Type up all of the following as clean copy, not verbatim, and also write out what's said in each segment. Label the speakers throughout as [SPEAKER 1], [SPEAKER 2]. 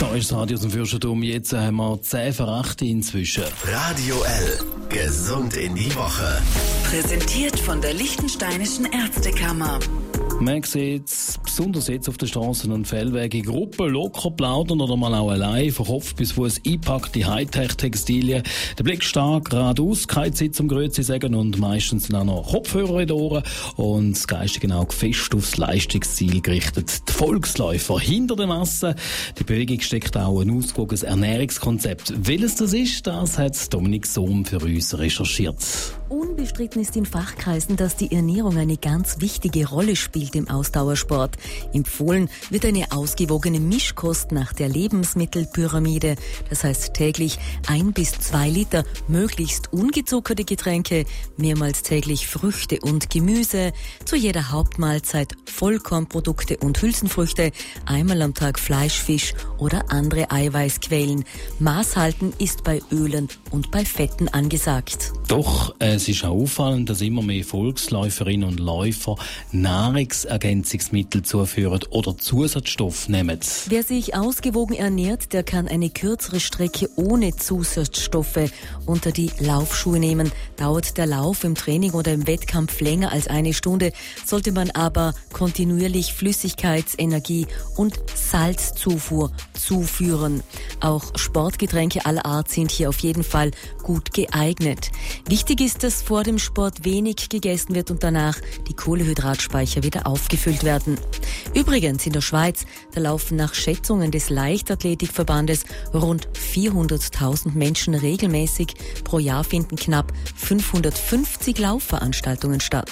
[SPEAKER 1] Da ist das Radio aus dem Fürstentum. Jetzt haben wir 10 vor 8 inzwischen.
[SPEAKER 2] Radio L. Gesund in die Woche.
[SPEAKER 3] Präsentiert von der Liechtensteinischen Ärztekammer.
[SPEAKER 1] Man sieht besonders jetzt auf den Straßen und Feldwegen Gruppen locker plaudern oder mal auch allein, von Kopf bis Fuß einpackte Hightech-Textilien. Der Blick stark geradeaus, kein Sitz am Grötzi sagen und meistens dann auch noch Kopfhörer in den Ohren und das geistige Auge fest aufs Leistungsziel gerichtet. Die Volksläufer hinter der Masse. Die Bewegung steckt auch ein ausgewogenes Ernährungskonzept. Welches das ist, das hat Dominik Sohm für uns recherchiert.
[SPEAKER 4] Unbestritten ist in Fachkreisen, dass die Ernährung eine ganz wichtige Rolle spielt im Ausdauersport. Empfohlen wird eine ausgewogene Mischkost nach der Lebensmittelpyramide. Das heißt täglich 1 bis 2 Liter möglichst ungezuckerte Getränke, mehrmals täglich Früchte und Gemüse, zu jeder Hauptmahlzeit Vollkornprodukte und Hülsenfrüchte, einmal am Tag Fleisch, Fisch oder andere Eiweißquellen. Maßhalten ist bei Ölen und bei Fetten angesagt.
[SPEAKER 1] Doch es ist auch auffallend, dass immer mehr Volksläuferinnen und Läufer Nahrungsergänzungsmittel zuführen oder Zusatzstoffe nehmen.
[SPEAKER 4] Wer sich ausgewogen ernährt, der kann eine kürzere Strecke ohne Zusatzstoffe unter die Laufschuhe nehmen. Dauert der Lauf im Training oder im Wettkampf länger als 1 Stunde, sollte man aber kontinuierlich Flüssigkeitsenergie und Salzzufuhr zuführen. Auch Sportgetränke aller Art sind hier auf jeden Fall gut geeignet. Wichtig ist, dass vor dem Sport wenig gegessen wird und danach die Kohlehydratspeicher wieder aufgefüllt werden. Übrigens in der Schweiz, da laufen nach Schätzungen des Leichtathletikverbandes rund 400.000 Menschen regelmäßig. Pro Jahr finden knapp 550 Laufveranstaltungen statt.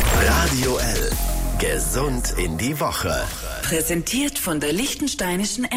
[SPEAKER 2] Radio L. Gesund in die Woche.
[SPEAKER 3] Präsentiert von der Liechtensteinischen